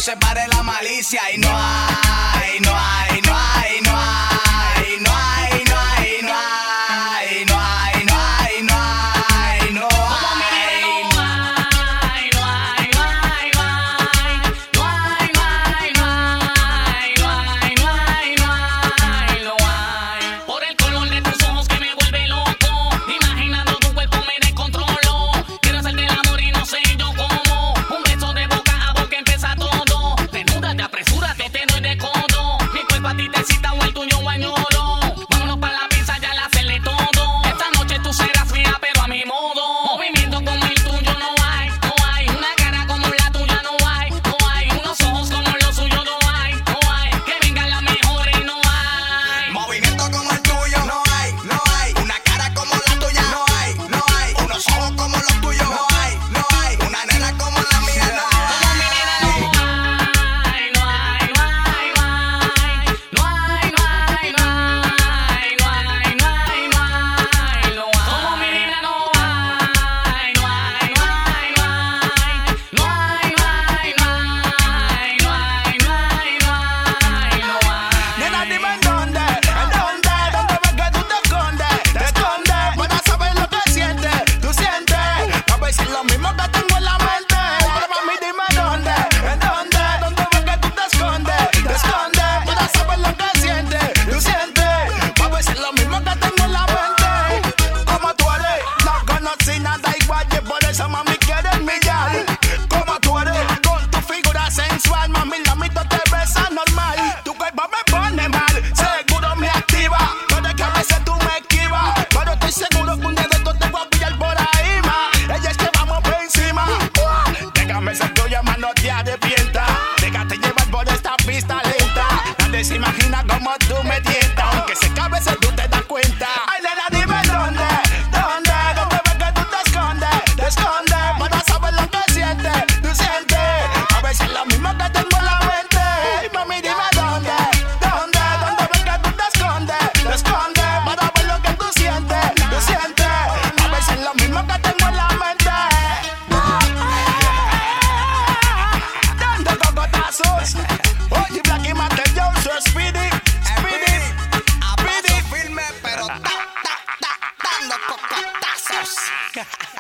separe la malicia y no hay, no hay, no hay, no hay, no hay, no hay, no hay, no hay, no hay, no hay, no hay. Por el color de tus ojos que me vuelve loco, imaginando tu cuerpo me descontrolo. Quiero hacerte el amor y no sé yo cómo. Un beso de boca a boca empieza todo. Desnúdate, apresúrate, te doy de codo. Mi cuerpo a ti te cita o el tuyo añoro. Vámonos pa' la pizza, ya la hacerle todo. Esta noche tú serás fría pero a mi modo. Movimiento como el tuyo no hay, no hay. Una cara como la tuya no hay, no hay. Unos ojos como los suyos no hay, no hay. Que vengan las mejores no hay. Movimiento como el tuyo, no hay, no hay. Una cara como la tuya, no hay, no hay. Unos ojos como los tuyos, no hay, no hay. Una nena como la mía, no hay. Como mi nena no hay, no hay, no hay, no hay. No hay, no hay, no hay, no hay, no hay, no hay, no hay. Como mi nena no hay, no hay, no hay, no hay. No hay, no hay, no hay, no hay, no hay, no hay, no hay. Nena, dime en dónde ves que tú te escondes, para saber lo que sientes, tú sientes, a ver si es lo mismo que tengo en la mente, pero mami dime dónde ves que tú te escondes, para saber lo que sientes, tú sientes, a ver si es lo mismo que tengo en la mente, como tú eres, no conocí nada igual, y por eso mami quieres millar, como tú eres, con tu figura sensual, mami la mitad te besa normal, tu cuerpo me pone mal, seguro me activa, pero es que a veces tú me esquivas, pero estoy seguro que un día de esto te voy a pillar por ahí, ma, ella es que vamos por encima, déjame ser tuya, ma, no te arrepientas, déjate llevar por esta pista lenta, nadie se imagina cómo tú me tientas, aunque sé que a veces tú te das cuenta, ay nena dime dónde ves que tú te escondes, para saber lo que sientes, tú sientes, a ver si es lo mismo que tengo en la mente, mami dime dónde ves que tú te escondes, para ver lo que tú sientes, a ver si es lo mismo que tengo en la mente, dando cocotazos, oye Black y Master Joe, so speedy, A paso firme, pero dando cocotazos.